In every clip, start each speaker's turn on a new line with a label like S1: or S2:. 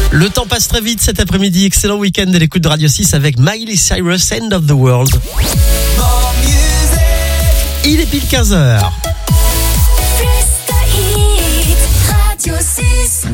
S1: Le temps passe très vite cet après-midi. Excellent week-end de l'écoute de Radio 6 avec Miley Cyrus, End of the World. Il est pile 15h.
S2: Radio 6.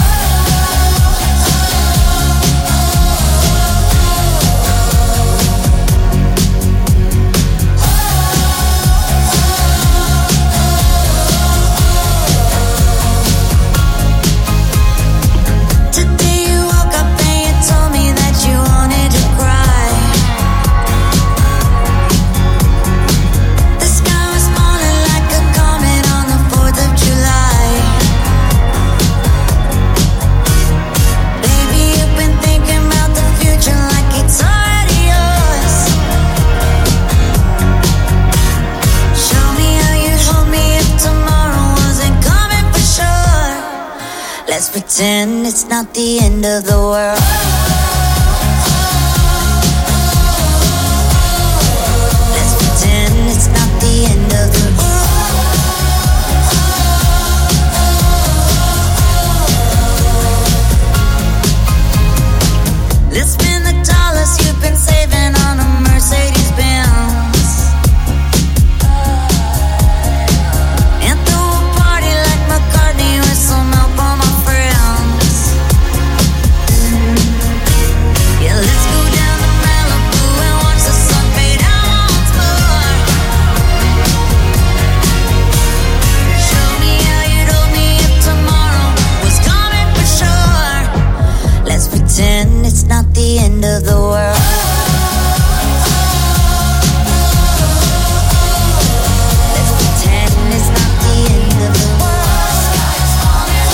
S3: Let's pretend it's not the end of the world. Let's pretend it's not the end of the world. Let's spend the dollars you've been saving on a Mercedes-Benz. And throw a party like McCartney with some help on my friends. Yeah, let's go down to Malibu and watch the sun fade out once more. Show me how you'd hold me if tomorrow was coming for sure. Let's pretend it's not the end of the world. Let's pretend it's not the end of the world. Sky's falling,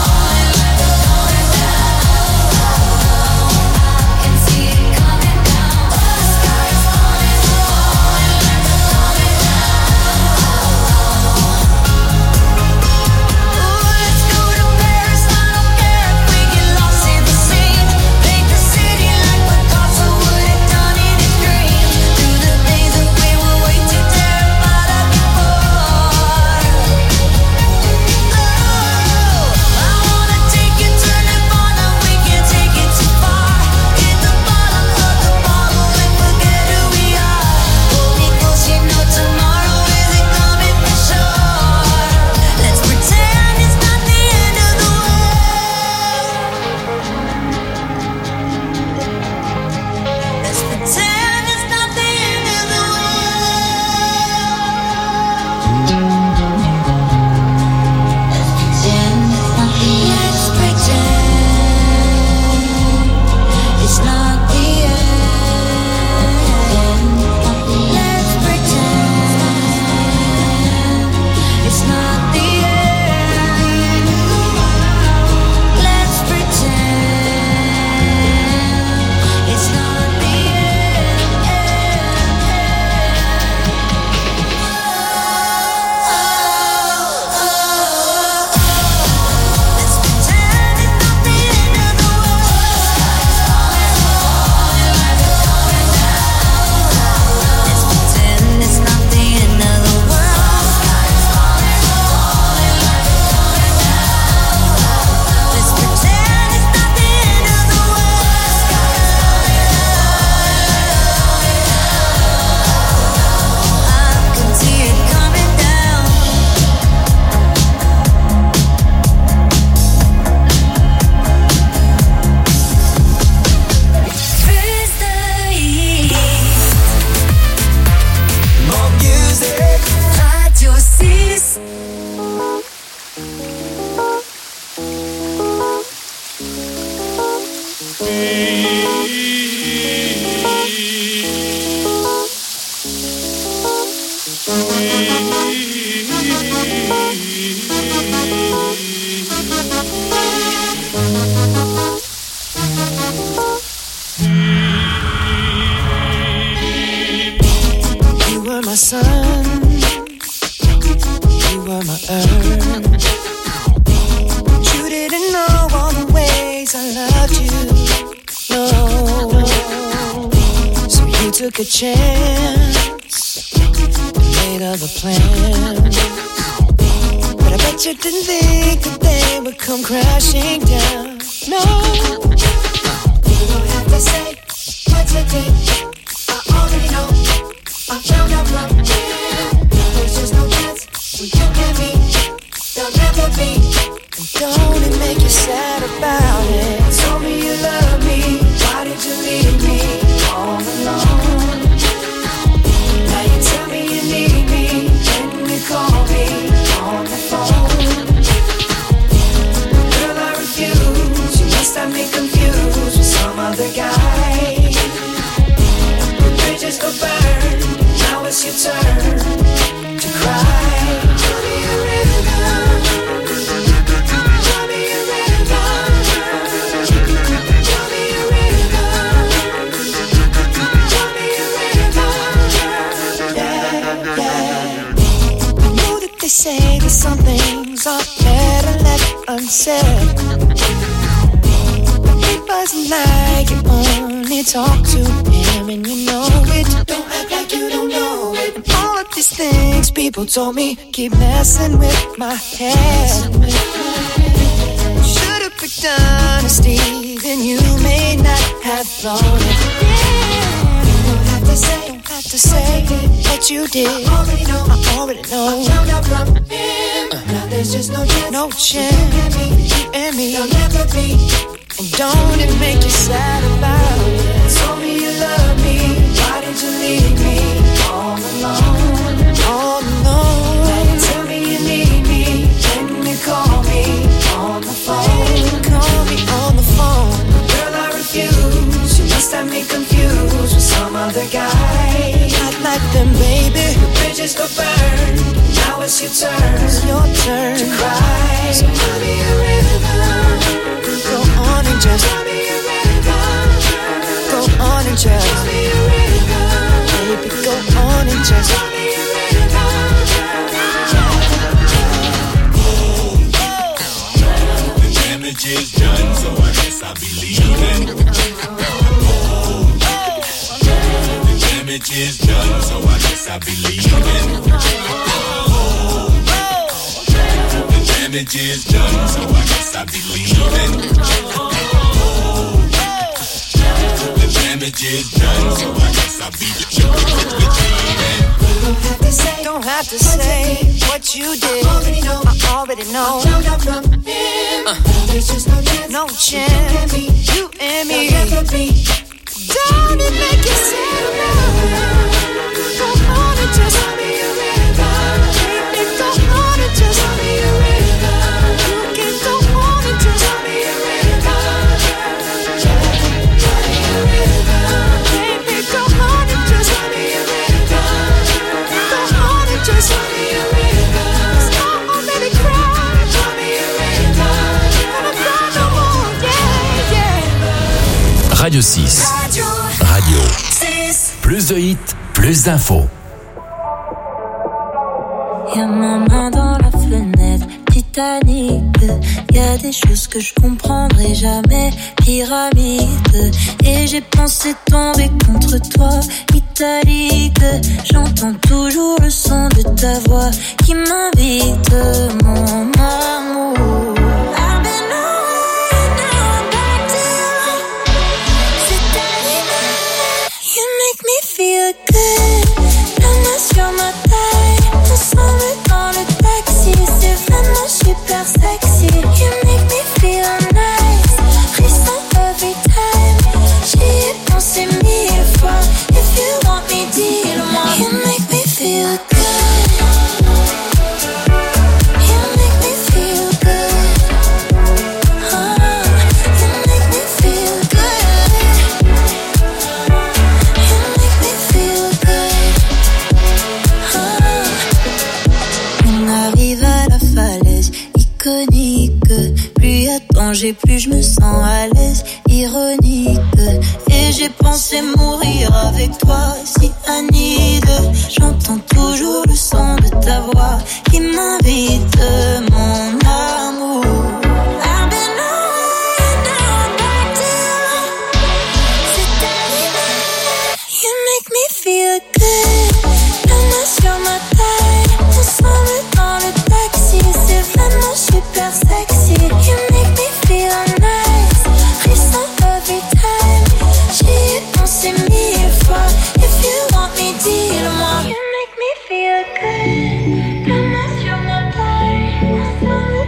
S3: I can see it coming down. The sky's falling, let's go to Paris, I don't care if we get lost in the scene. Paint the city like Picasso would have done in his dreams. Do the things that we were way too terrified of before. Oh, I wanna take you, turn it far, now we can't take it too far. Hit the bottom of the bottle and forget who we are. Hold me close, you know tomorrow isn't coming for sure. Let's pretend it's not the end of the world. Let's pretend it's not the end of the Let's pretend it's not the end. Let's pretend it's not the end. Let's pretend it's not the Let's pretend it's not the end of the world. Sky's falling, let's pretend it's not the end of the world. Sky's falling, let's pretend it's not the end of the world. Sky's falling, I can see it coming down. Praise the East.
S2: More music. Radio 6.
S4: You were my sun, you were my earth. You didn't know all the ways I loved you, no. So you took a chance and made other plans. But I bet you didn't think that they would come crashing down, no. have me confused with some other guy. The bridges go burn, now it's your turn to cry. Tell me a rhythm, tell me a rhythm, tell me a rhythm, tell me a rhythm. Yeah, yeah. I know that they say that some things are better left unsaid. But it wasn't like you only talk to him and you know it. Don't act like you don't know it. And all of these things people told me keep messing with my head. Should've picked honesty, then you may not have thought it. Don't have to say what you did. I already know. Now there's just no chance. You and me, you'll never be. And don't it make you sad about it? Told me you love me, why did you leave me all alone? All alone. Now you tell me you need me, when you call me on the phone. Call me on the phone. Girl, I refuse, you must have me confused with some other guy. Not like them, baby. The bridges go burn, now it's your turn. It's your turn to cry. So tell me a rhythm. Go on and just tell me a rhythm. Go on and just tell me a rhythm. Baby, go on and just tell me a rhythm.
S5: The damage is done, so I guess I'll be leaving. The damage is done, so I guess I'll be leaving. The damage is done, so I guess I'll be leaving. The damage is done, so I guess I'll be leaving.
S4: Don't have to say what you did. I already know. There's just no chance. You and me. Don't it make you sad enough? Go on and just tell me a rhythm. Baby, go on and just tell me a rhythm. You can go on and just tell me a rhythm. Tell me a rhythm. Baby, go on and just tell me a rhythm. Go on and just tell me a rhythm. Stop already crying. Tell me a rhythm. Gonna cry no more. Yeah, yeah.
S6: Radio 6. Radio. 6. Plus de hits, plus d'infos.
S7: Y'a ma main dans la fenêtre, Titanic. Y'a des choses que je comprendrai jamais, pyramide. Et j'ai pensé tomber contre toi, italique. J'entends toujours le son de ta voix qui m'invite, mon amour. Feel good, la main sur ma taille, ensemble dans le taxi, c'est vraiment super sexy. You make me feel nice, frisson every time. J'y ai pensé 1000 fois, if you want me, dis-le-moi. You make me feel good, you make me feel good, you make me feel good. Plus y a danger, plus je me sens à l'aise, ironique. Et j'ai pensé mourir avec toi, si Anide. J'entends toujours le son de ta voix qui m'invite, mon amour. I've been away, now I'm back to you. C'est animé, you make me feel good. La main sur ma taille, ensemble dans le taxi, c'est vraiment super sexy. You make me feel nice, frisson every time. J'y ai pensé 1000 fois, if you want me, dis-le-moi. You make me feel good, la main sur ma taille, ensemble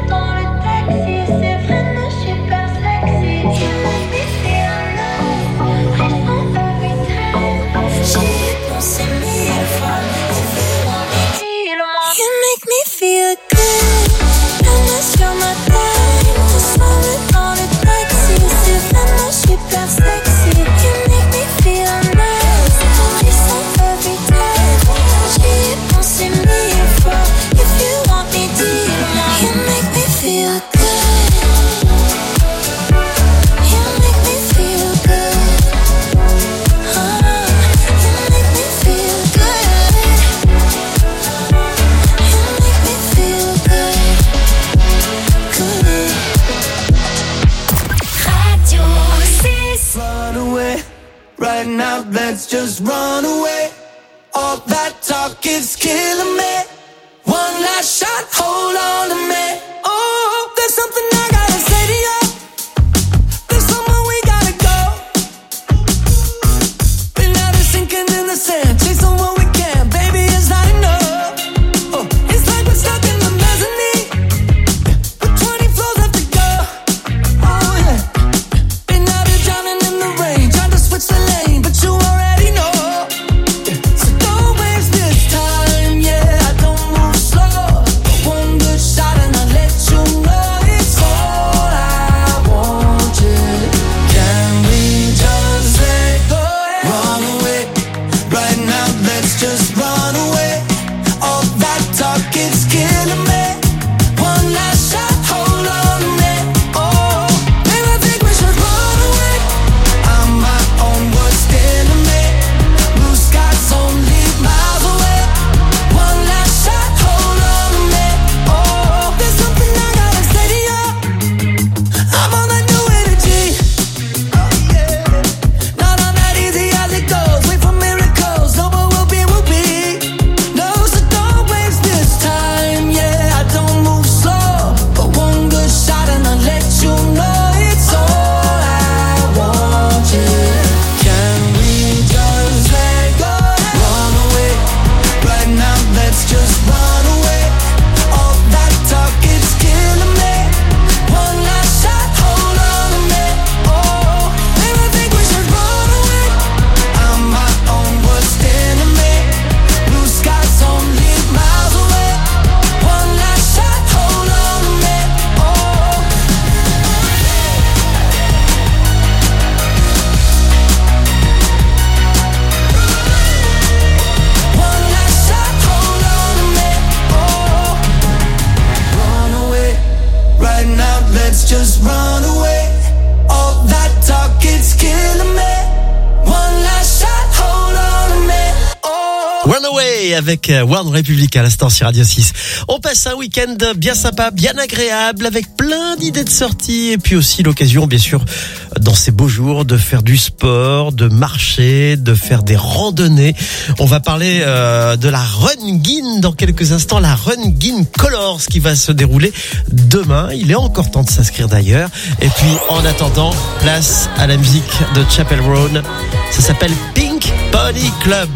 S4: Right now, let's just run away. All that talk is killing me. One last shot, hold on to me. Oh, there's something I gotta say to you. There's somewhere we gotta go. Been out of sinking in the sand, chasing what we can. Baby, it's not enough. Oh, it's like we're stuck in the mezzanine with 20 floors left to go. Oh yeah. Been out of drowning in the rain, trying to switch the lane, but you already know. So don't waste this time, yeah. I don't move slow. One good shot and I'll let you know it's all I want, yeah. Can we just let go? Run away. Right now, let's just run away. All that talk, it's killing me. One last shot, hold on to me. Oh, maybe I think we should run away. I'm my own worst enemy. Blue skies only miles away. One last shot, hold on to me. Oh, there's something I gotta say to you. I'm on that new energy. Oh yeah. Not on that easy as it goes. Wait for miracles. No, but we'll be. No, so don't waste this time. Yeah, I don't move slow. But one good shot and I'll let you know it's all I want, yeah. Can we just let go? Run away. Right now, let's just run away. All that talk, it's killing me. One last shot, hold on to me. Oh, maybe I think we should run away. I'm my own worst enemy. Blue skies only miles away. One last shot, hold on to me. Oh. One last shot, hold on to me. Oh. Run away. Right now, let's just run away. All that talk, it's killing me. One last shot, hold on to me. Oh.
S1: Runaway avec One Republic à l'instant sur Radio 6. On passe un week-end bien sympa, bien agréable, avec plein d'idées de sortie et puis aussi l'occasion, bien sûr, dans ces beaux jours, de faire du sport, de marcher, de faire des randonnées. On va parler de la Run-Gin dans quelques instants, la Run-Gin Colors qui va se dérouler demain. Il est encore temps de s'inscrire d'ailleurs. Et puis, en attendant, place à la musique de Chapel Roan. Ça s'appelle Pink Pony Club.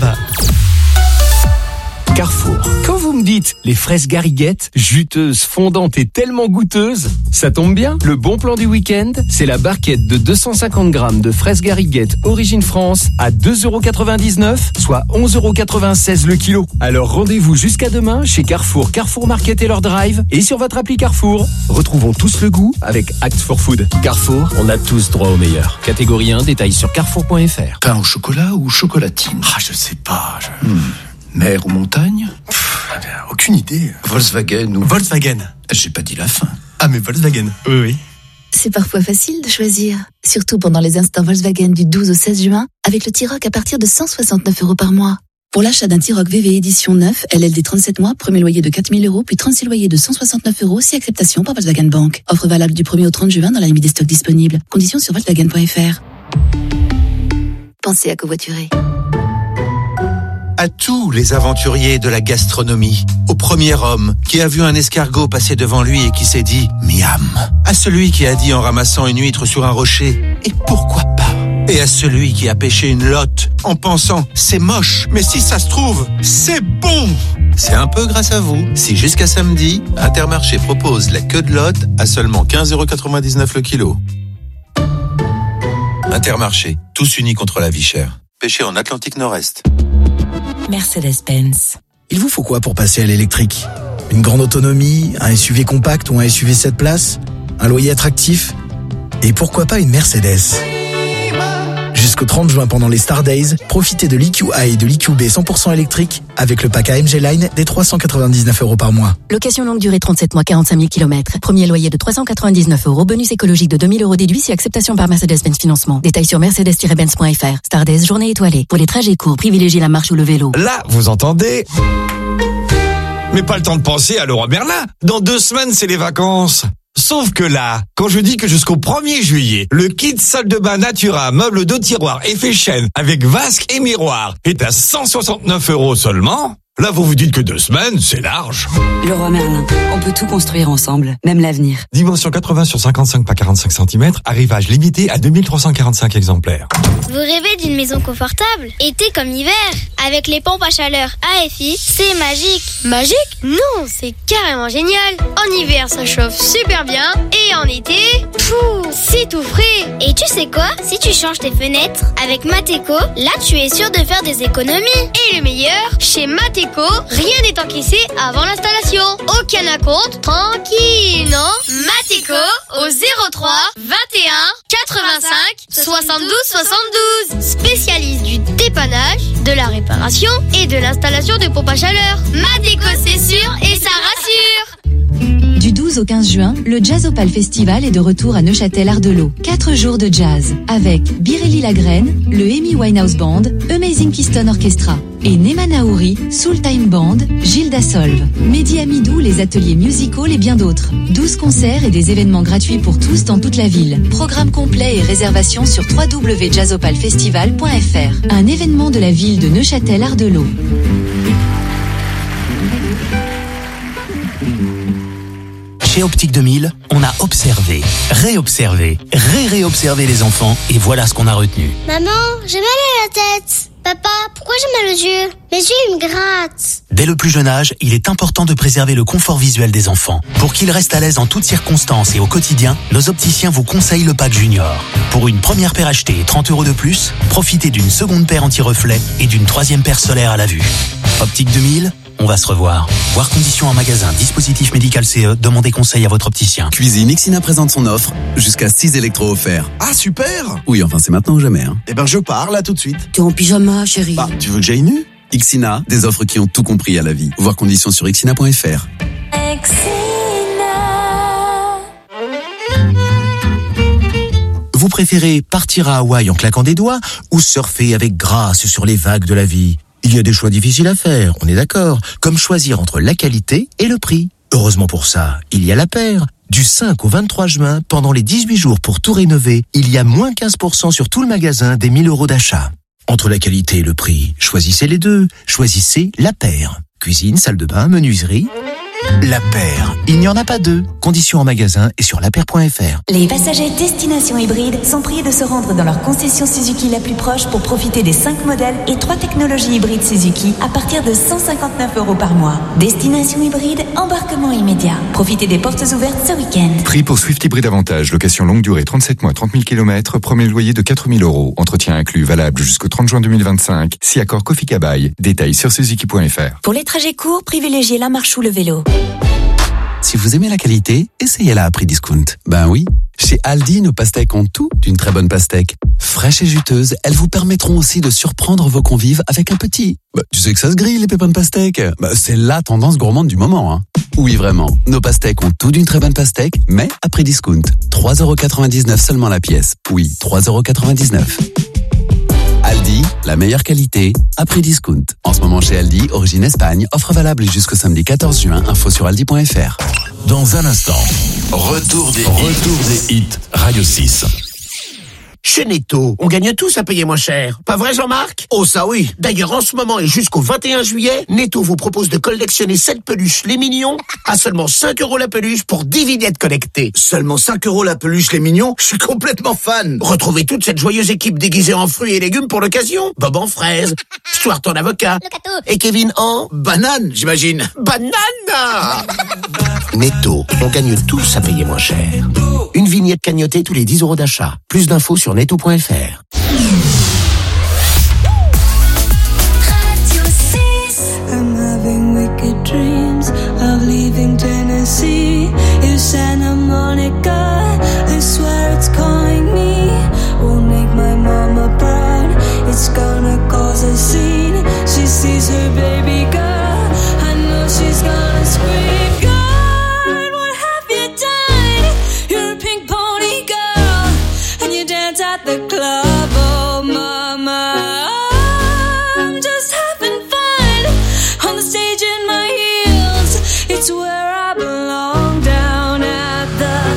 S6: Carrefour. Quand vous me dites les fraises Garriguette, juteuses, fondantes et tellement goûteuses, ça tombe bien. Le bon plan du week-end, c'est la barquette de 250 grammes de fraises Garriguette origine France à 2,99 €, soit 11,96 € le kilo. Alors rendez-vous jusqu'à demain chez Carrefour, Carrefour Market et leur drive et sur votre appli Carrefour. Retrouvons tous le goût avec Act for Food. Carrefour, on a tous droit au meilleur. Catégorie 1, détail sur carrefour.fr.
S8: Pain au chocolat ou chocolatine? Ah, je sais pas. Mer ou montagne? Aucune idée. Volkswagen ou... Volkswagen. J'ai pas dit la fin. Ah, mais Volkswagen. Oui.
S9: C'est parfois facile de choisir, surtout pendant les instants Volkswagen du 12 au 16 juin, avec le T-Roc à partir de 169 € par mois. Pour l'achat d'un T-Roc VV édition 9, LLD 37 mois, premier loyer de 4 000 €, puis 36 loyers de 169 €, si acceptation par Volkswagen Bank. Offre valable du 1er au 30 juin dans la limite des stocks disponibles. Conditions sur Volkswagen.fr. Pensez à covoiturer.
S10: À tous les aventuriers de la gastronomie, au premier homme qui a vu un escargot passer devant lui et qui s'est dit « Miam », à celui qui a dit en ramassant une huître sur un rocher « Et pourquoi pas ?» et à celui qui a pêché une lotte en pensant « C'est moche, mais si ça se trouve, c'est bon !» C'est un peu grâce à vous si jusqu'à samedi, Intermarché propose la queue de lotte à seulement 15,99 € le kilo. Intermarché, tous unis contre la vie chère. Pêché en Atlantique Nord-Est.
S11: Mercedes-Benz.
S12: Il vous faut quoi pour passer à l'électrique? Une grande autonomie, un SUV compact ou un SUV 7 places? Un loyer attractif? Et pourquoi pas une Mercedes? Jusqu'au 30 juin pendant les Star Days, profitez de l'EQA et de l'EQB 100% électrique avec le pack AMG Line des 399 € par mois.
S11: Location longue durée 37 mois, 45 000 km. Premier loyer de 399 €. Bonus écologique de 2 000 € déduit si acceptation par Mercedes-Benz Financement. Détails sur mercedes-benz.fr. Star Days, journée étoilée. Pour les trajets courts, privilégiez la marche ou le vélo.
S13: Là, vous entendez? Mais pas le temps de penser à Leroy Merlin. Dans 2 semaines, c'est les vacances. Sauf que là, quand je dis que jusqu'au 1er juillet, le kit salle de bain Natura, meuble de tiroir effet chêne avec vasque et miroir est à 169 € seulement, là vous vous dites que 2 semaines, c'est large.
S14: Leroy Merlin, on peut tout construire ensemble, même l'avenir.
S13: Dimension 80 sur 55 par 45 cm, arrivage limité à 2345 exemplaires.
S15: Vous rêvez d'une maison confortable, été comme hiver, avec les pompes à chaleur AFI, c'est magique. Magique? Non, c'est carrément génial. En hiver, ça chauffe super bien, et en été, c'est tout frais. Et tu sais quoi? Si tu changes tes fenêtres avec Mateco, là tu es sûr de faire des économies. Et le meilleur, chez Mateco, rien n'est encaissé avant l'installation. Aucun acompte, tranquille, non? Mateco au 03 21 85 72 72. Spécialiste du dépannage, de la réparation et de l'installation de pompes à chaleur. Mateco, c'est sûr et ça rassure.
S11: Du 12 au 15 juin, le Jazzopal Festival est de retour à Neuchâtel-Ardelot. 4 jours de jazz avec Birelli Lagrène, le Amy Winehouse Band, Amazing Keystone Orchestra et Neema Naouri, Soul Time Band, Gilda Solve, Mehdi Amidou, les ateliers musicaux et bien d'autres. 12 concerts et des événements gratuits pour tous dans toute la ville. Programme complet et réservation sur www.jazzopalfestival.fr. Un événement de la ville de Neuchâtel-Ardelot.
S16: Chez Optique 2000, on a observé, réobservé, réobservé les enfants et voilà ce qu'on a retenu.
S15: Maman, j'ai mal à la tête. Papa, pourquoi j'ai mal aux yeux? Mes yeux, ils me grattent.
S16: Dès le plus jeune âge, il est important de préserver le confort visuel des enfants. Pour qu'ils restent à l'aise en toutes circonstances et au quotidien, nos opticiens vous conseillent le pack Junior. Pour une première paire achetée et 30 € de plus, profitez d'une seconde paire anti-reflet et d'une troisième paire solaire à la vue. Optique 2000, on va se revoir. Voir conditions en magasin, dispositif médical CE, demandez conseil à votre opticien.
S17: Cuisine Ixina présente son offre, jusqu'à 6 électros offerts.
S18: Ah super!
S17: Oui, enfin c'est maintenant ou jamais. Hein.
S18: Eh ben je pars là tout de suite.
S14: T'es en pyjama, chérie.
S18: Bah, tu veux que j'aille nu?
S17: Ixina, des offres qui ont tout compris à la vie. Voir conditions sur ixina.fr.
S16: Vous préférez partir à Hawaï en claquant des doigts ou surfer avec grâce sur les vagues de la vie? Il y a des choix difficiles à faire, on est d'accord, comme choisir entre la qualité et le prix. Heureusement pour ça, il y a La Paire. Du 5 au 23 juin, pendant les 18 jours pour tout rénover, il y a moins 15% sur tout le magasin des 1000 € d'achat. Entre la qualité et le prix, choisissez les deux. Choisissez La Paire. Cuisine, salle de bain, menuiserie. La Paire, il n'y en a pas deux. Conditions en magasin et sur lapaire.fr.
S19: Les passagers destination hybride sont priés de se rendre dans leur concession Suzuki la plus proche pour profiter des 5 modèles et 3 technologies hybrides Suzuki à partir de 159 € par mois. Destination hybride, embarquement immédiat. Profitez des portes ouvertes ce week-end.
S20: Prix pour Swift Hybride Avantage, location longue durée 37 mois, 30 000 km, premier loyer de 4 000 €. Entretien inclus, valable jusqu'au 30 juin 2025. Si accord Kofi Kabaï. Détails sur suzuki.fr.
S19: Pour les trajets courts, privilégiez la marche ou le vélo.
S17: Si vous aimez la qualité, essayez-la à prix discount. Ben oui, chez Aldi, nos pastèques ont tout d'une très bonne pastèque. Fraîches et juteuses, elles vous permettront aussi de surprendre vos convives avec un petit. Tu sais que ça se grille, les pépins de pastèque. C'est la tendance gourmande du moment, hein. Oui, vraiment. Nos pastèques ont tout d'une très bonne pastèque, mais à prix discount. 3,99 € seulement la pièce. Oui, 3,99 €. Aldi, la meilleure qualité, à prix discount. En ce moment chez Aldi, origine Espagne, offre valable jusqu'au samedi 14 juin, info sur aldi.fr.
S21: Dans un instant, retour des hits, Radio 6.
S22: Chez Netto, on gagne tous à payer moins cher. Pas vrai, Jean-Marc? Oh, ça oui. D'ailleurs, en ce moment et jusqu'au 21 juillet, Netto vous propose de collectionner 7 peluches les mignons à seulement 5 € la peluche pour 10 vignettes connectées.
S18: Seulement 5 € la peluche les mignons? Je suis complètement fan.
S22: Retrouvez toute cette joyeuse équipe déguisée en fruits et légumes pour l'occasion. Bob en fraise, Stuart en avocat, et Kevin en
S18: banane, j'imagine.
S22: Banane! Netto, on gagne tous à payer moins cher. Une vignette cagnotée tous les 10 € d'achat. Plus d'infos sur netto.fr.
S3: I'm having wicked dreams of leaving Tennessee. You Santa Monica, I swear it's calling me. Won't make my mama proud. It's gonna cause a scene. She sees her baby girl. I know she's gonna scream. God, what have you done? You're a pink pony girl, and you dance at the club. Oh, mama. I'm just having fun on the stage in my heels. It's where I belong, down at the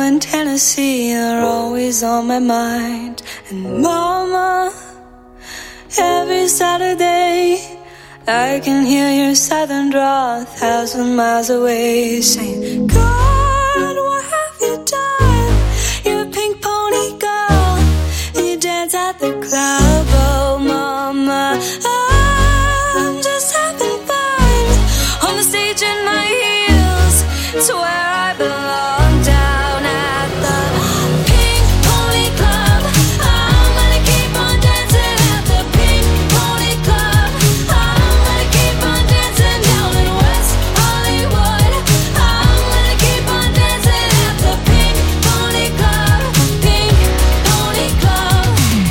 S4: and Tennessee are always on my mind. And Mama, every Saturday I can hear your southern drawl 1,000 miles away, saying, God, what have you done? You're a pink pony girl, and you dance at the club. Oh, Mama, I'm just having fun on the stage in my heels. It's where I belong, down at the Pink Pony Club. I'm gonna keep on dancing at the Pink Pony Club. I'm gonna keep on dancing down in West Hollywood. I'm gonna keep on dancing at the Pink Pony Club. Pink Pony Club.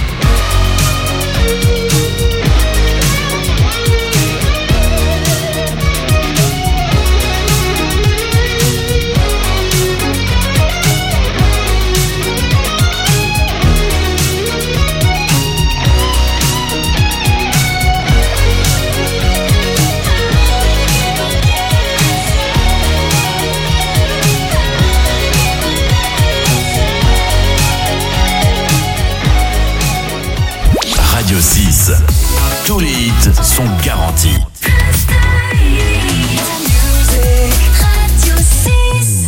S21: Radio 6. Tous les hits sont garantis.
S4: Radio 6.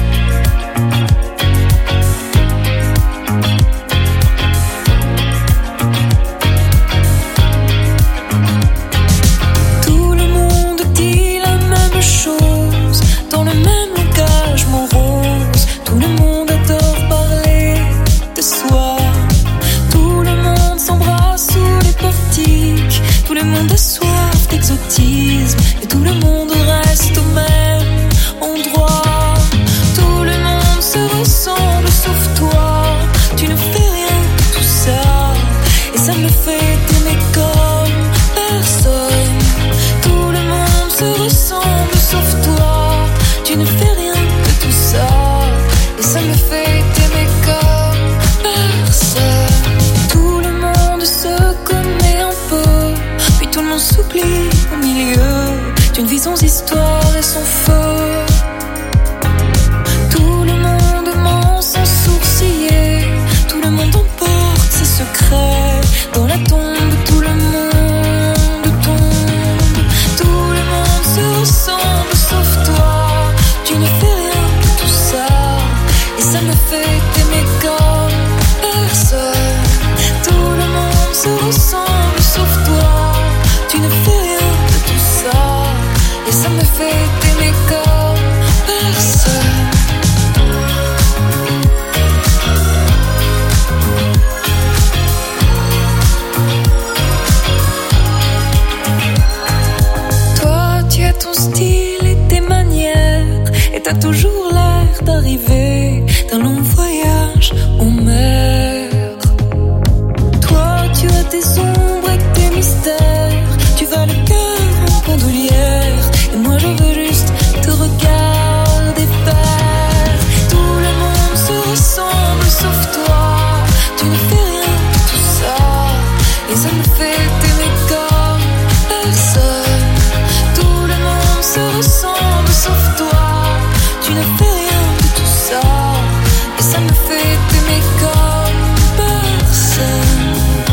S4: Tout le monde dit la même chose, dans le même langage morose. Tout le monde adore parler de soi. Tout le monde s'embrasse sous les portiques. Tout le monde a soif d'exotisme. Et tout le monde reste au même endroit. Tout le monde se ressemble sauf toi. Tu ne fais rien de tout ça. Et ça me fait t'aimer comme personne. Tout le monde se ressemble sauf toi. Tu ne fais rien de tout ça. Et ça me fait t'aimer comme personne. Tout le monde se connaît un peu, puis tout le monde s'oublie au milieu d'une vie sans histoire et sans feu. Tout le monde ment sans sourciller. Tout le monde emporte ses secrets. Dans la tombe, tout le monde tombe. Tout le monde se ressemble sauf toi. Tu ne fais rien de tout ça. Et ça me fait t'aimer comme personne. Tout le monde se ressemble sauf toi. Tu ne fais rien de tout ça. Et ça me fait t'aimer comme personne. Toi, tu as ton style et tes manières. Et t'as toujours l'air d'arriver d'un long voyage en mer. Toi, tu as tes ombres et tes mystères. Tu vas le cœur en bandoulière. Et moi je veux juste te regarder faire. Tout le monde se ressemble sauf toi. Tu ne fais rien de tout ça. Et ça me fait t'aimer comme personne. Tout le monde se ressemble sauf toi. Tu ne fais rien de tout ça. Et ça me fait t'aimer comme personne.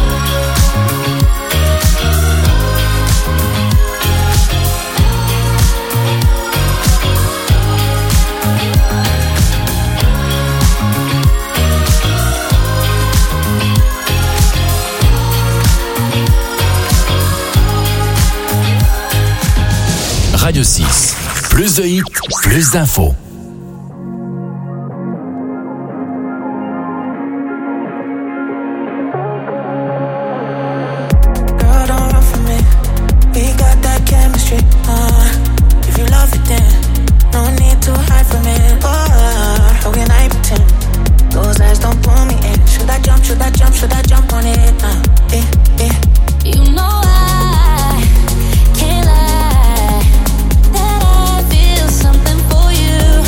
S21: Radio 6. Plus de hits, plus d'infos.
S4: Girl, don't run from me. We got that chemistry. If you love it, then no need to hide from it. How can I pretend? Those eyes don't pull me in. Should I jump? Should I jump? Should I jump on it? You know I can't lie that I feel something for you.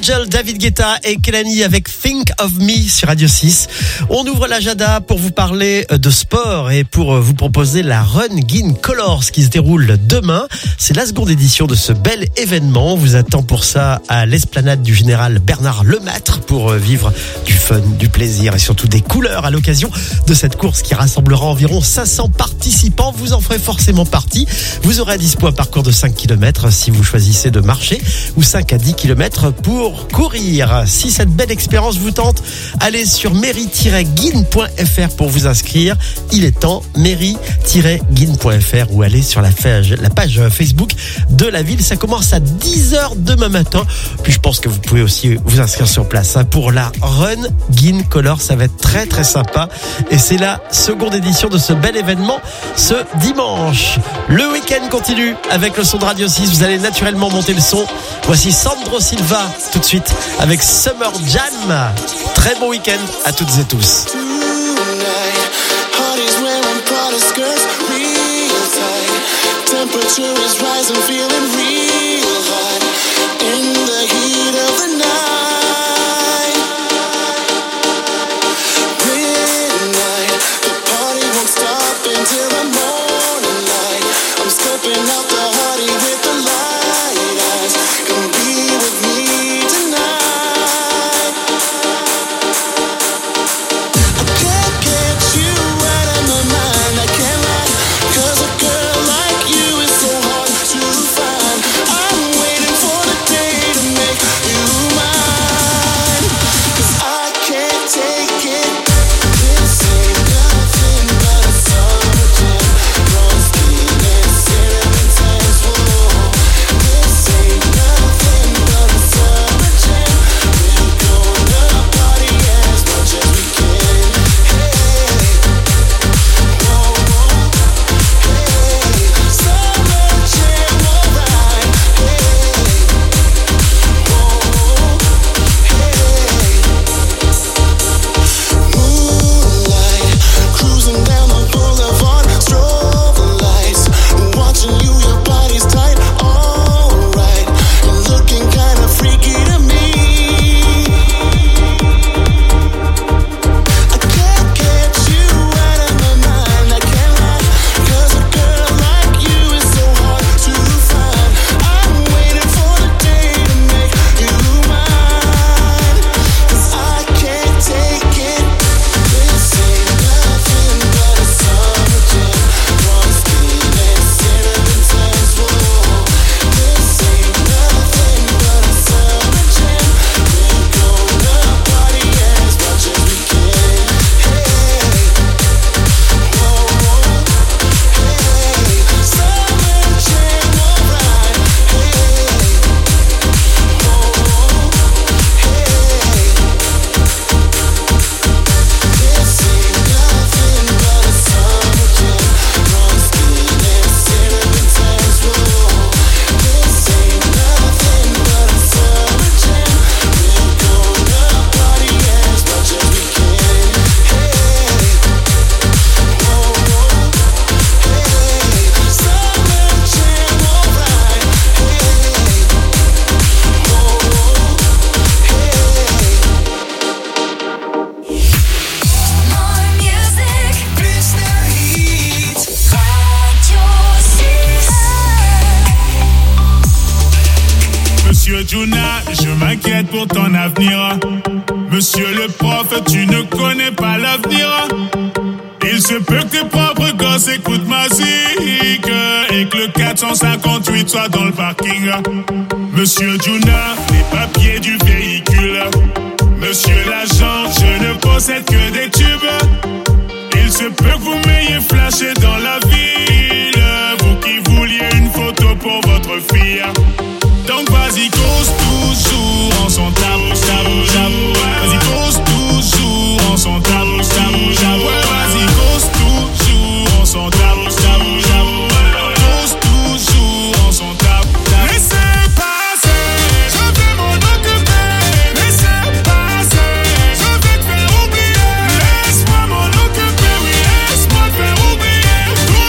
S1: Angel, David Guetta et Kelani avec Think of Me sur Radio 6. On ouvre l'agenda pour vous parler de sport et pour vous proposer la Run Gin Colors qui se déroule demain. C'est la seconde édition de ce bel événement. On vous attend pour ça à l'esplanade du général Bernard Lemaitre pour vivre du fun, du plaisir et surtout des couleurs à l'occasion de cette course qui rassemblera environ 500 participants. Vous en ferez forcément partie. Vous aurez à dispo un parcours de 5 km si vous choisissez de marcher ou 5 à 10 km pour courir. Si cette belle expérience vous tente, allez sur mairie-guine.fr pour vous inscrire. Il est temps, mairie-guine.fr ou allez sur la page Facebook de la ville. Ça commence à 10h demain matin. Puis je pense que vous pouvez aussi vous inscrire sur place pour la Run Gin Color. Ça va être très très sympa et c'est la seconde édition de ce bel événement ce dimanche. Le week-end continue avec le son de Radio 6. Vous allez naturellement monter le son. Voici Sandro Silva tout de suite avec Summer Jam. Très bon week-end à toutes et tous.
S3: Temperature is rising, feeling real hot in the heat of the night. Midnight, the party won't stop until the morning light. I'm stepping out the party with the light eyes. Come be with me tonight. I can't get you out of my mind, I can't lie, 'cause a girl like you is so hard to find. I'm waiting for the day to make you mine, 'cause I can't take it. This ain't nothing but a summer jam. Frosty and cinnamon tans, whoa. This ain't nothing but a summer jam. We're gonna party as much as we can. Hey, whoa, whoa. Hey, summer jam, alright. Hey, whoa, hey. Moonlight, cruising down the boulevard, strobe lights, watching you, your body's tight, alright. You're looking kinda freaky to me. I can't get you out of my mind, I can't lie, 'cause a girl like you is so hard to find. I'm waiting for the day to make you mine, 'cause I can't take it. This ain't nothing but a summer jam. Frosty and cinnamon tans, whoa. This ain't nothing but a summer jam. We're gonna party as much as we can. Hey, whoa, whoa. Hey, summer jam, alright. Hey, whoa, whoa. Hey, this ain't nothing but a summer jam. Frosty and cinnamon tans, whoa. This ain't nothing but a summer jam. We're gonna party as much as we can. Hey, whoa, whoa. Hey, summer jam, alright. Hey, whoa, whoa.
S4: More music, plus de hits. Radio 6.
S2: Monsieur Juna, je m'inquiète pour ton avenir. Monsieur le prof, tu ne connais pas l'avenir. Il se peut que tes propres gosses écoutent ma musique et que le 458 soit dans le parking. Monsieur Juna, les papiers du véhicule. Monsieur l'agent, je ne possède que des tubes. Il se peut que vous m'ayez flashé dans la ville, vous qui vouliez une photo pour votre fille. Donc vas-y, cause toujours en son tabou, tabou, tabou. Vas-y, cause toujours en son tabou, tabou, tabou. Vas-y, cause toujours en son tabou, tabou, tabou. Cause toujours en son tabou, tabou. Laissez passer, je vais m'en occuper. Laissez passer, je vais te faire oublier. Laisse-moi m'en occuper, oui, laisse-moi te faire oublier.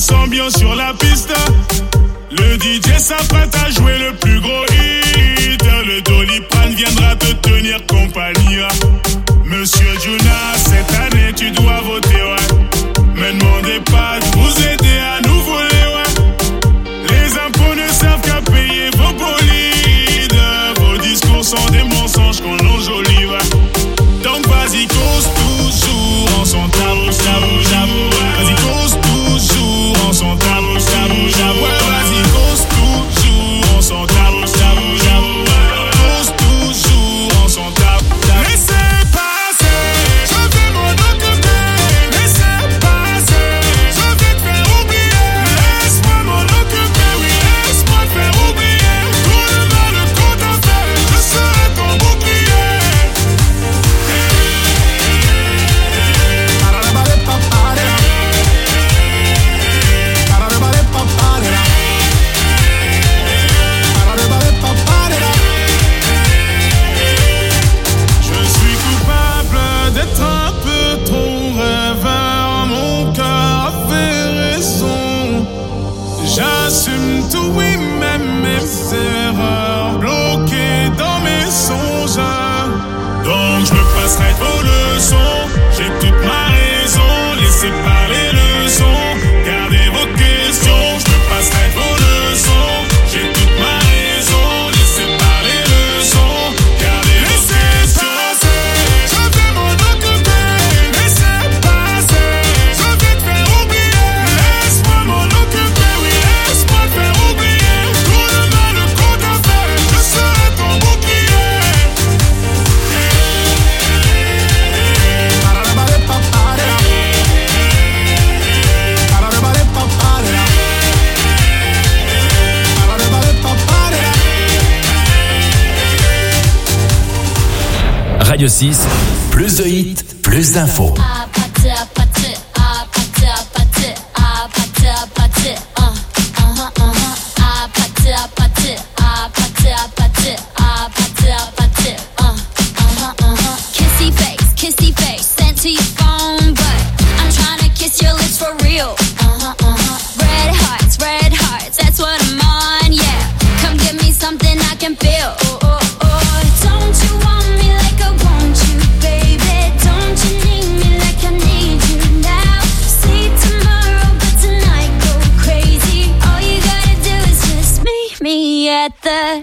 S2: sent bien sur la piste. Le DJ s'apprête à jouer le plus gros hit. Le Doliprane viendra te tenir compagnie. Monsieur Juna, cette année tu dois voter, ouais. Me demandez pas de vous aider à nous voler, ouais. Les impôts ne servent qu'à payer vos bolides. Vos discours sont des mensonges qu'on enjolive. Donc vas-y, cause toujours en son tabou, tabou, tabou. Vas-y, cause toujours en son tabou, tabou, tabou. Ouais, vas-y, cause toujours en son tabou, tabou, tabou. Cause toujours en son tabou, tabou. Laissez passer, je vais m'en occuper. Laissez passer, je vais te faire oublier. Laisse-moi m'en occuper, oui, laisse-moi te faire oublier. Tout le mal qu'on t'a fait, je serai ton bouclier. Je suis coupable d'être un peu trop rêveur. Mon cœur a fait raison. J'assume tout, oui, même mes erreurs. Bloqué dans mes songes. Donc je me passerai vos leçons. J'ai toute ma raison. Laissez parler le son. Gardez vos questions. Je me passerai vos leçons. J'ai toute ma raison. Laissez parler le son. Gardez vos questions. Je vais m'en occuper. Laissez passer. Je vais te faire oublier. Laisse-moi m'en occuper. Oui, laisse-moi te faire oublier. Tout le mal qu'on t'a fait, je serai ton bouclier.
S21: Radio 6, plus de hits, plus d'infos.
S3: Kissy face, sent to your phone, but I'm trying to kiss your lips for real. Red hearts, that's what I'm on, yeah. Come give me something I can feel. Don't you want me like I want you, baby? Don't you need me like I need you now? See tomorrow, but tonight go crazy. All you gotta do is just meet me at the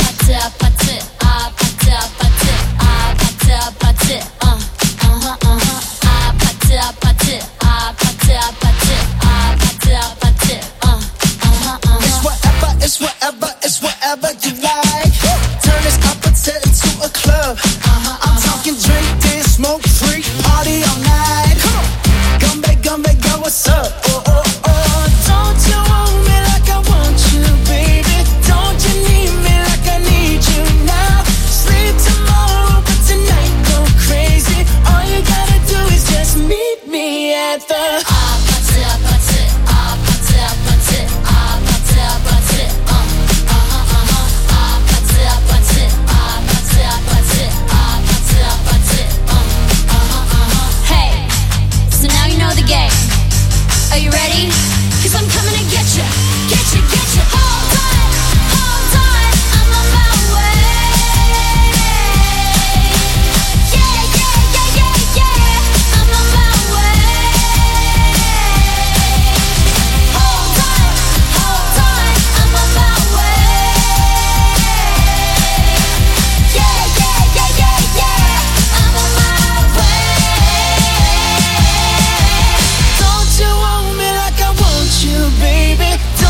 S4: It's whatever you like. Turn this opposite into a club. I'm talking drink, dance, smoke, freak, party all night. Come back, girl, what's up? Don't you want me like I want you, baby? Don't you need me like I need you now? Sleep tomorrow, but tonight go crazy. All you gotta do is just meet me at the
S3: Are you ready? 'Cause I'm coming to get you. Hold on, I'm on my way. Yeah, I'm on my way. Hold on, I'm on my way. Yeah, I'm on my way.
S4: Don't you want me like I want you, baby?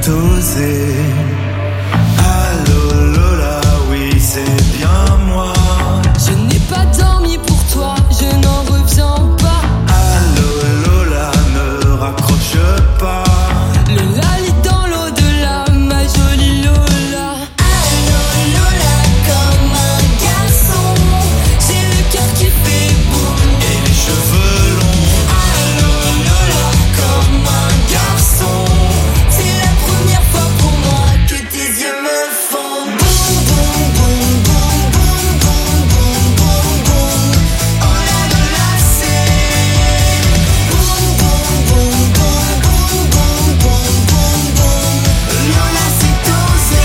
S5: tosé. Allô Lola, oui c'est bien moi.
S3: Je n'ai pas dormi pour toi, je n'en reviens pas.
S5: Allô Lola, ne raccroche pas.
S3: Le lali dans l'au-delà, ma jolie Lola. Allô Lola, comme un garçon, j'ai le cœur qui fait boum
S5: Et les cheveux longs.
S3: Allô Lola, comme un garçon, c'est la première fois pour moi que tes yeux me font boum boum boum boum boum boum boum boum boum. Oh la Lola c'est boum boum boum boum boum boum boum boum boum. Lola c'est osé.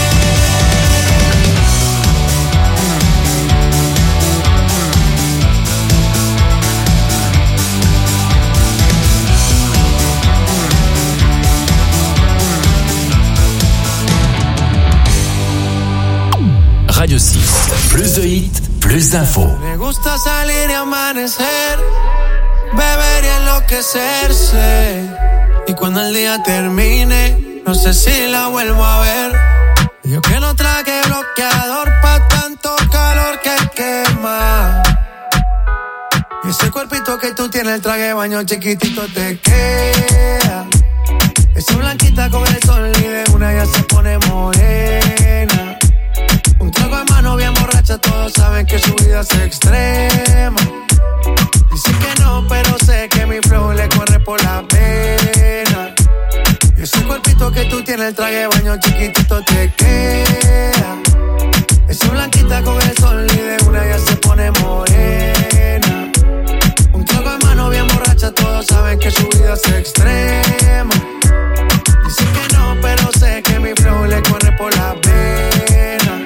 S21: Radio 6. Plus de hits, plus d'infos.
S7: Me gusta salir y amanecer, beber y enloquecerse. Y cuando el día termine, no sé si la vuelvo a ver. Yo que no traje bloqueador pa' tanto calor que quema. Y ese cuerpito que tú tienes, el traje de baño chiquitito te queda. Esa blanquita con el sol y de una ya se pone morena. Un trago de mano bien borracha, todos saben que su vida es extrema. Dice que no, pero sé que mi flow le corre por la pena. Y ese cuerpito que tú tienes, el traje de baño chiquitito te queda. Esa blanquita con el sol y de una ya se pone morena. Un trago de mano bien borracha, todos saben que su vida es extrema. Dice que no, pero sé que mi flow le corre por la pena.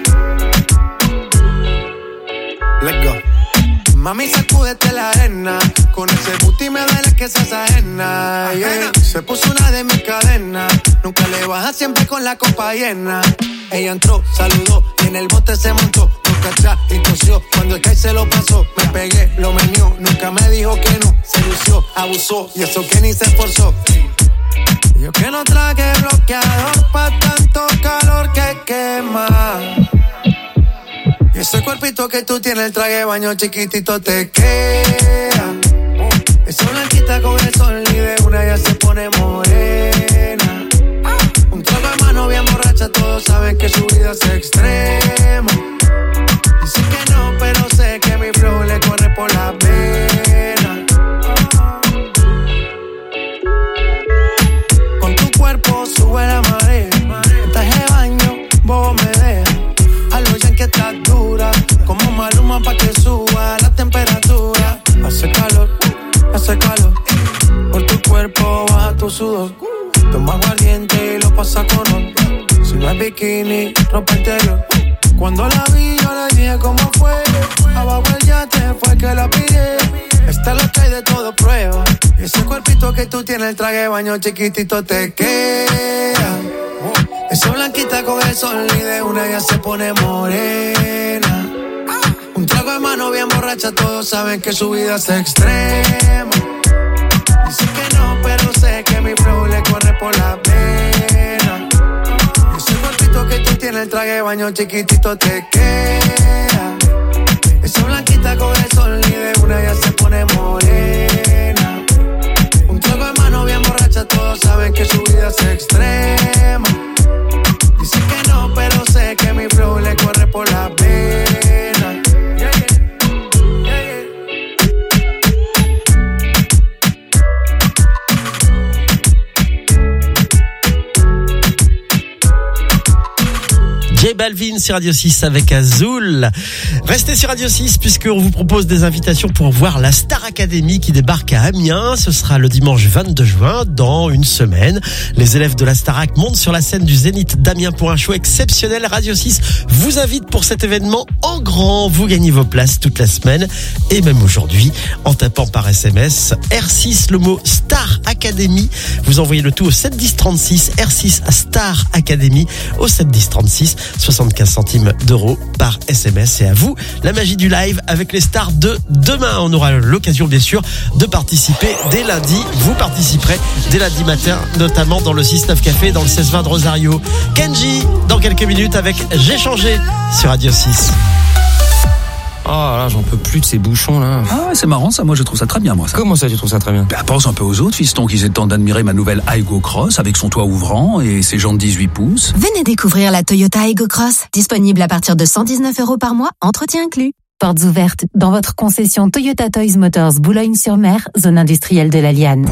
S7: Let's go. Mami, sacúdete la arena. Con ese booty me duele que seas ajena. Yeah. Se puso una de mis cadenas. Nunca le baja, siempre con la copa llena. Ella entró, saludó y en el bote se montó. Nunca atrás y tosió. Cuando el que se lo pasó, me pegué, lo menió. Nunca me dijo que no. Se lució, abusó y eso que ni se esforzó. Yo que no traje bloqueador pa' tanto calor que quema. Y ese cuerpito que tú tienes, el traje de baño chiquitito te queda. Esa blanquita con el sol y de una ya se pone morena. Un trago de mano bien borracha, todos saben que su vida es extrema. Dice que no, pero sé que mi flow le corre por la pena. Con tu cuerpo sube la marea. En traje de baño, bobo me deja. A lo que estás dura, como Maluma pa' que suba la temperatura. Hace calor, por tu cuerpo baja tu sudor. Toma aguardiente y lo pasa con honor. Si no es bikini, ropa interior. Cuando la vi yo le dije cómo fue. Abajo el yate fue que la pillé. Esta es lo que hay de todo prueba. Y ese cuerpito que tú tienes, el traje de baño chiquitito te queda. Esa blanquita con el sol y de una ya se pone morena. Un trago de mano bien borracha, todos saben que su vida es extrema. Dice que no, pero sé que mi flow le corre por la pena. Ese cuerpito que tú tienes, el traje de baño chiquitito te queda. Esa blanquita con el sol y de una ya se pone morena. Un trago de mano bien borracha, todos saben que su vida es extrema. Dice que no, pero sé que mi flow le corre por la pena. Yeah, yeah. Yeah, yeah.
S1: J Balvin sur Radio 6 avec Azul. Restez sur Radio 6 puisqu'on vous propose des invitations pour voir la Star Academy qui débarque à Amiens. Ce sera le dimanche 22 juin, dans une semaine. Les élèves de la Starac montent sur la scène du Zénith d'Amiens pour un show exceptionnel. Radio 6 vous invite pour cet événement en grand. Vous gagnez vos places toute la semaine et même aujourd'hui en tapant par SMS R6 le mot Star Academy. Vous envoyez le tout au 7 10 36, R6 Star Academy au 7 10 36. 75 centimes d'euros par SMS. Et à vous, la magie du live avec les stars de demain. On aura l'occasion, bien sûr, de participer dès lundi. Vous participerez dès lundi matin, notamment dans le 6-9 Café, dans le 16-20 de Rosario. Kenji, dans quelques minutes avec J'ai changé sur Radio 6.
S6: Oh là, j'en peux plus de ces bouchons là.
S8: Ah ouais, c'est marrant ça, moi je trouve ça très bien moi ça.
S6: Comment ça tu trouves ça très bien?
S8: Bah pense un peu aux autres fistons qu'ils aient le temps d'admirer ma nouvelle Aygo Cross avec son toit ouvrant et ses jantes 18 pouces.
S11: Venez découvrir la Toyota Aygo Cross, disponible à partir de 119 € par mois, entretien inclus. Portes ouvertes dans votre concession Toyota Toys Motors Boulogne-sur-Mer, zone industrielle de la Liane.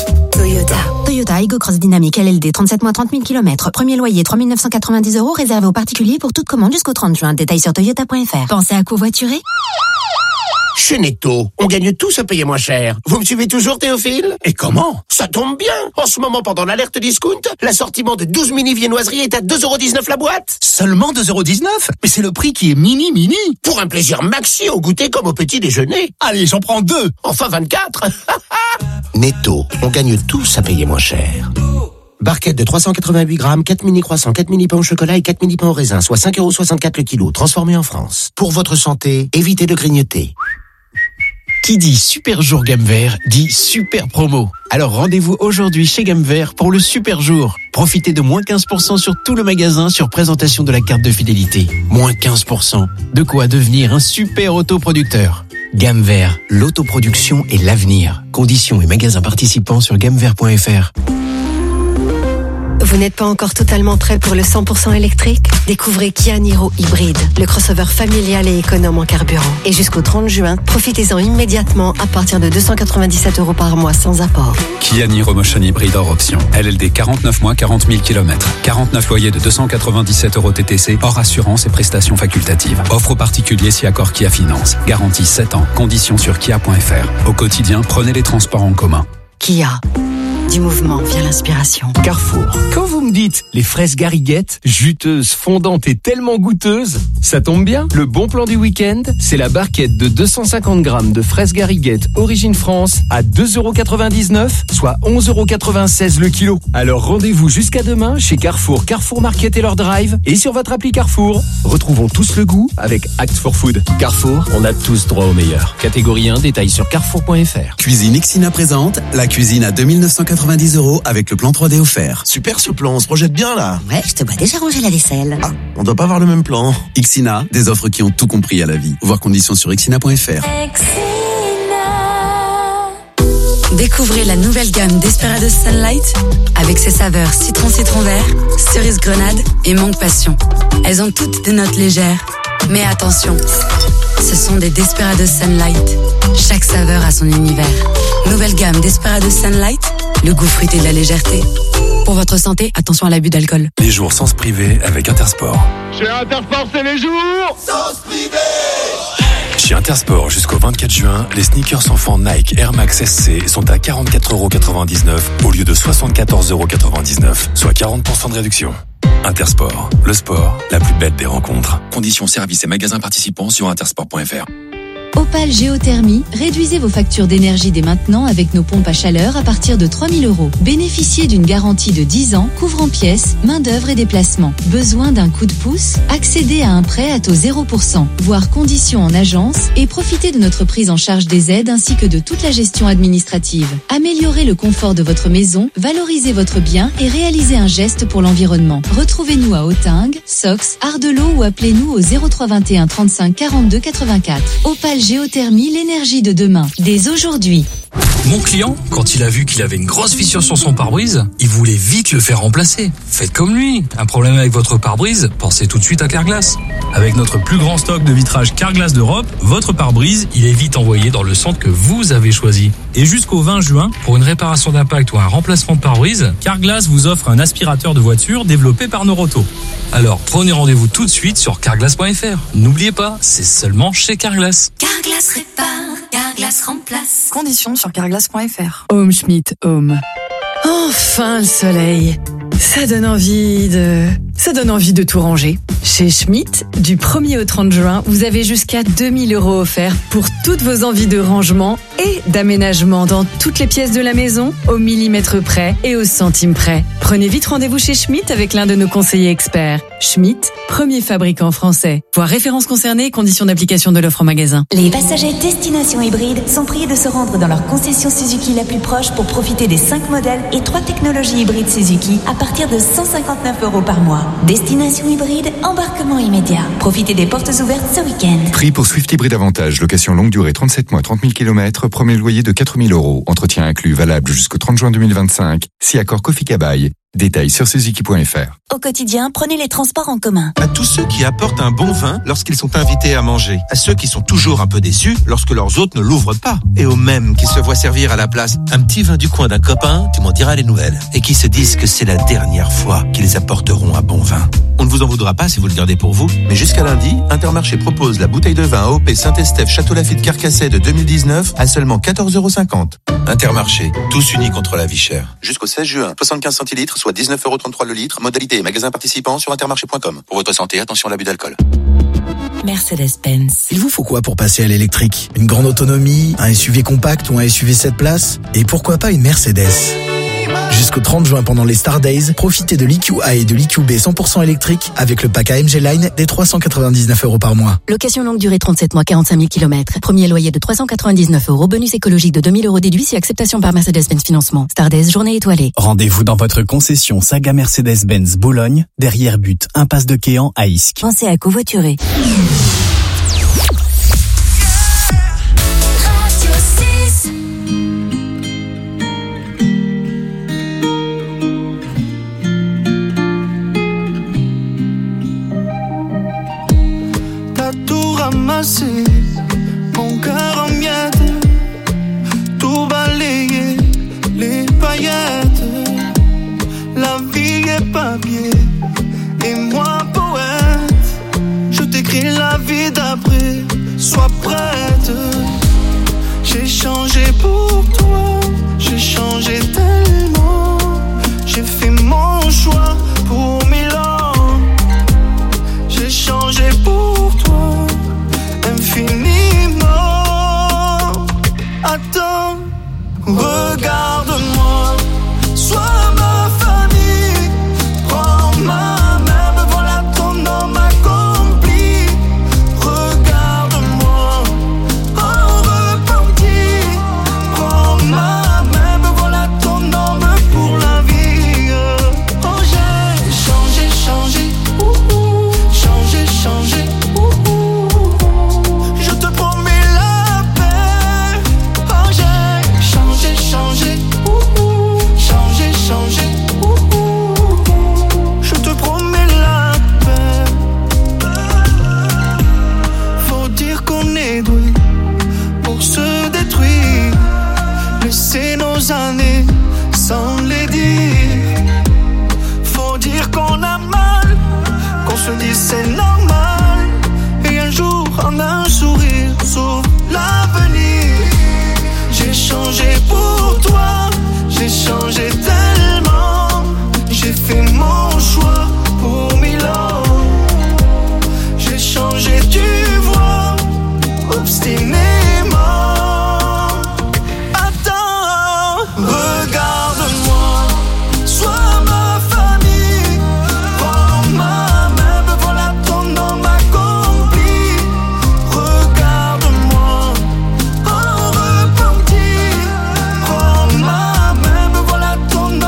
S11: Toyota Aygo Cross Dynamique LLD, 37 mois, 30 000 km. Premier loyer, 3 990 €, réservé aux particuliers pour toute commande jusqu'au 30 juin. Détails sur toyota.fr. Pensez à covoiturer?
S22: Chez Netto, on gagne tous à payer moins cher. Vous me suivez toujours, Théophile?
S18: Et comment?
S22: Ça tombe bien. En ce moment, pendant l'alerte discount, l'assortiment de 12 mini viennoiseries est à 2,19 € la boîte.
S18: Seulement 2,19 €? Mais c'est le prix qui est mini.
S22: Pour un plaisir maxi au goûter comme au petit déjeuner.
S18: Allez, j'en prends 2.
S22: Enfin 24. Netto, on gagne tous à payer moins cher. Barquette de 388 grammes, 4 mini croissants, 4 mini pains au chocolat et 4 mini pains au raisin, soit 5,64 € le kilo, transformé en France. Pour votre santé, évitez de grignoter.
S23: Qui dit super jour gamme vert dit super promo. Alors rendez-vous aujourd'hui chez Gamme Vert pour le super jour. Profitez de moins 15% sur tout le magasin sur présentation de la carte de fidélité. Moins 15%. De quoi devenir un super autoproducteur. Gamme Vert, l'autoproduction et l'avenir. Conditions et magasins participants sur gammevert.fr.
S24: Vous n'êtes pas encore totalement prêt pour le 100% électrique? Découvrez Kia Niro Hybride, le crossover familial et économe en carburant. Et jusqu'au 30 juin, profitez-en immédiatement à partir de 297 € par mois sans apport.
S25: Kia Niro Motion Hybride hors option. LLD 49 mois, 40 000 km. 49 loyers de 297 € TTC, hors assurance et prestations facultatives. Offre aux particuliers si accord Kia Finance. Garantie 7 ans. Conditions sur kia.fr. Au quotidien, prenez les transports en commun.
S24: Kia. Du mouvement vient l'inspiration.
S23: Carrefour. Quand vous me dites les fraises Gariguette, juteuses, fondantes et tellement goûteuses, ça tombe bien. Le bon plan du week-end, c'est la barquette de 250 grammes de fraises Gariguette origine France à 2,99 €, soit 11,96 € le kilo. Alors rendez-vous jusqu'à demain chez Carrefour, Carrefour Market et leur drive et sur votre appli Carrefour. Retrouvons tous le goût avec Act for Food. Carrefour, on a tous droit au meilleur. Catégorie 1, détails sur carrefour.fr.
S17: Cuisine Ixina présente la cuisine à 2 990 € avec le plan 3D offert.
S18: Super ce plan, on se projette bien là.
S26: Ouais, je te vois déjà ranger la vaisselle.
S18: Ah, on doit pas avoir le même plan.
S17: Ixina, des offres qui ont tout compris à la vie. Voir conditions sur ixina.fr.
S14: Découvrez la nouvelle gamme Desperados Sunlight avec ses saveurs citron vert, cerise grenade et mangue passion. Elles ont toutes des notes légères. Mais attention, ce sont des Desperados Sunlight. Chaque saveur a son univers. Nouvelle gamme Desperados Sunlight, le goût fruité de la légèreté. Pour votre santé, attention à l'abus d'alcool.
S21: Les jours sans se priver avec Intersport.
S27: Chez Intersport, c'est les jours sans se priver.
S21: Chez Intersport, jusqu'au 24 juin, les sneakers enfants Nike Air Max SC sont à 44,99 € au lieu de 74,99 €, soit 40% de réduction. Intersport, le sport, la plus belle des rencontres. Conditions, services et magasins participants sur intersport.fr.
S28: Opale Géothermie, réduisez vos factures d'énergie dès maintenant avec nos pompes à chaleur à partir de 3 000 €. Bénéficiez d'une garantie de 10 ans, couvrant pièces, main d'œuvre et déplacement. Besoin d'un coup de pouce? Accédez à un prêt à taux 0%, voire conditions en agence, et profitez de notre prise en charge des aides ainsi que de toute la gestion administrative. Améliorez le confort de votre maison, valorisez votre bien et réalisez un geste pour l'environnement. Retrouvez-nous à Autingue, Sox, Ardelot ou appelez-nous au 03 21 35 42 84. Opale Géothermie, l'énergie de demain. Dès aujourd'hui.
S29: Mon client, quand il a vu qu'il avait une grosse fissure sur son pare-brise, il voulait vite le faire remplacer. Faites comme lui. Un problème avec votre pare-brise? Pensez tout de suite à Carglass. Avec notre plus grand stock de vitrage Carglass d'Europe, votre pare-brise, il est vite envoyé dans le centre que vous avez choisi. Et jusqu'au 20 juin, pour une réparation d'impact ou un remplacement de pare-brise, Carglass vous offre un aspirateur de voiture développé par Noroto. Alors prenez rendez-vous tout de suite sur carglass.fr. N'oubliez pas, c'est seulement chez Carglass.
S26: Carglass répare, Carglass remplace.
S30: Conditions sur carglass.fr.
S31: Home Schmidt Home. Enfin le soleil. Ça donne envie de tout ranger.
S2: Chez Schmitt, du 1er au 30 juin, vous avez jusqu'à 2000 € offerts pour toutes vos envies de rangement et d'aménagement dans toutes les pièces de la maison, au millimètre près et au centime près. Prenez vite rendez-vous chez Schmitt avec l'un de nos conseillers experts. Schmitt, premier fabricant français. Voir références concernées et conditions d'application de l'offre en magasin.
S26: Les passagers destination hybride sont priés de se rendre dans leur concession Suzuki la plus proche pour profiter des 5 modèles et 3 technologies hybrides Suzuki à partir de 159 € par mois. Destination hybride, embarquement immédiat. Profitez des portes ouvertes ce week-end.
S4: Prix pour Swift Hybride Avantage. Location longue durée 37 mois, 30 000 km. Premier loyer de 4 000 €. Entretien inclus, valable jusqu'au 30 juin 2025. Si accord Kofi Kabaï. Détails sur suzuki.fr.
S26: Au quotidien, prenez les transports en commun.
S9: À tous ceux qui apportent un bon vin lorsqu'ils sont invités à manger. À ceux qui sont toujours un peu déçus lorsque leurs hôtes ne l'ouvrent pas. Et aux mêmes qui se voient servir à la place un petit vin du coin d'un copain, tu m'en diras les nouvelles. Et qui se disent que c'est la dernière fois qu'ils apporteront un bon vin. On ne vous en voudra pas si vous le gardez pour vous, mais jusqu'à lundi, Intermarché propose la bouteille de vin AOP Saint-Estèphe Château Lafite Carcassonne de 2019 à seulement 14,50 €. Intermarché, tous unis contre la vie chère. Jusqu'au 16 juin, 75 centilitres, soit 19,33 € le litre. Modalité et magasins participants sur intermarché.com. Pour votre santé, attention à l'abus d'alcool.
S26: Mercedes-Benz.
S10: Il vous faut quoi pour passer à l'électrique? Une grande autonomie, un SUV compact ou un SUV 7 places? Et pourquoi pas une Mercedes? Jusqu'au 30 juin pendant les Star Days, profitez de l'EQA et de l'EQB 100% électrique avec le pack AMG Line des 399 € par mois.
S11: Location longue durée 37 mois, 45 000 km. Premier loyer de 399 €. Bonus écologique de 2000 € déduit si acceptation par Mercedes-Benz Financement. Star Days, journée étoilée.
S12: Rendez-vous dans votre concession Saga Mercedes-Benz Boulogne, derrière but, impasse de Quéant à Isques.
S11: Pensez à covoiturer.
S7: Ramasser mon cœur en miettes, tout balayer, les paillettes. La vie est papier et moi poète. Je t'écris la vie d'après, sois prête. J'ai changé pour toi, j'ai changé tellement. J'ai fait mon choix pour 1000 ans. J'ai changé pour toi infiniment. Attends, regarde-moi, sois ma famille. Prends ma main, me voilà ton homme accompli. Regarde-moi, en repenti. Prends ma main, me voilà ton homme pour la vie. Oh, j'ai changé, changé, changé, changé. Je te promets la paix. Oh, j'ai changé, changé, changé, changé. Je te promets la paix. Faut dire qu'on est doué pour se détruire. Laisser nos années sans les dire. Faut dire qu'on a mal, qu'on se dit c'est normal. Et un jour en un sourire sauve l'avenir. J'ai changé pour toi, j'ai changé tellement. J'ai fait mon choix pour 1000 ans. J'ai changé, tu vois, obstinément. Attends, regarde-moi, sois ma famille. Prends ma main, me voilà ton homme accompli. Regarde-moi, en repenti. Prends ma main, me voilà ton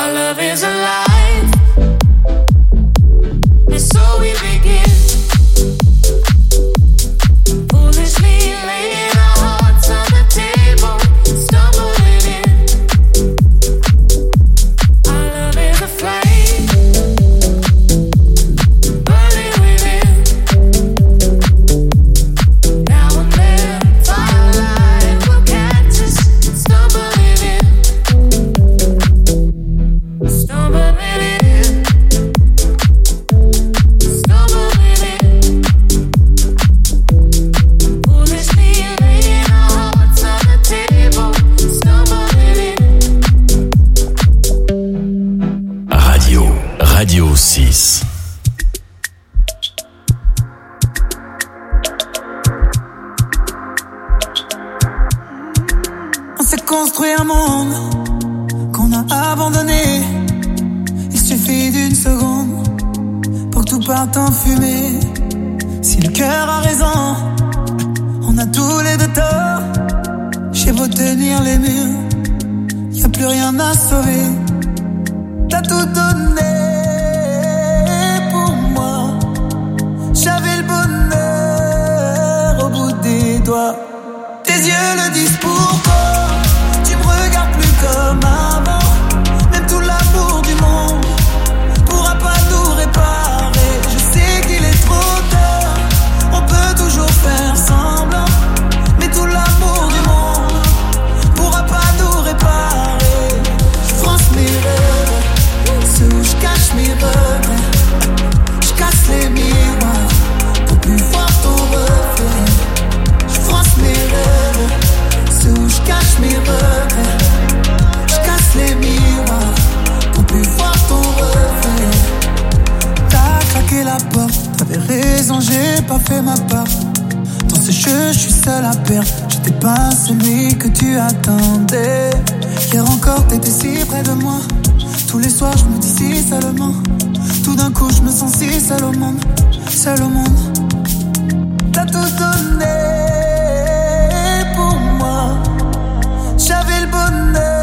S7: Our love is alive, and so we begin. Foolishly laying our hearts on the table, stumbling in. Our love is a flame, burning within. Now and then, firelight will catch us, stumbling in. Stumbling in, stumbling in. Foolishly laying our hearts on the table, stumbling in.
S21: Radio 6.
S1: On s'est construit un monde qu'on a abandonné. Il suffit d'une seconde pour que tout parte en fumée. Si le cœur a raison, on a tous les deux tort. J'ai beau tenir les murs, y a plus rien à sauver. T'as tout donné pour moi. J'avais le bonheur au bout des doigts. Tes yeux le disent pourquoi. Tu me regardes plus comme avant. Même tout l'amour du monde pourra pas nous réparer. Je sais qu'il est trop tard, on peut toujours faire semblant. Mais tout l'amour du monde pourra pas nous réparer. Je France mes rêves, ceux où je cache mes regrets. Je casse les miroirs pour plus voir ton reflet. Je France mes rêves, ceux où je cache mes regrets. Je casse les miroirs pour plus voir ton reflet. T'as claqué la porte, t'avais raison, j'ai pas fait ma part. Dans ce jeu, je suis seul à perdre. J'étais pas celui que tu attendais. Hier encore, t'étais si près de moi. Tous les soirs, je me dis si seulement. Tout d'un coup, je me sens si seul au monde. Seul au monde. T'as tout donné pour moi. J'avais le bonheur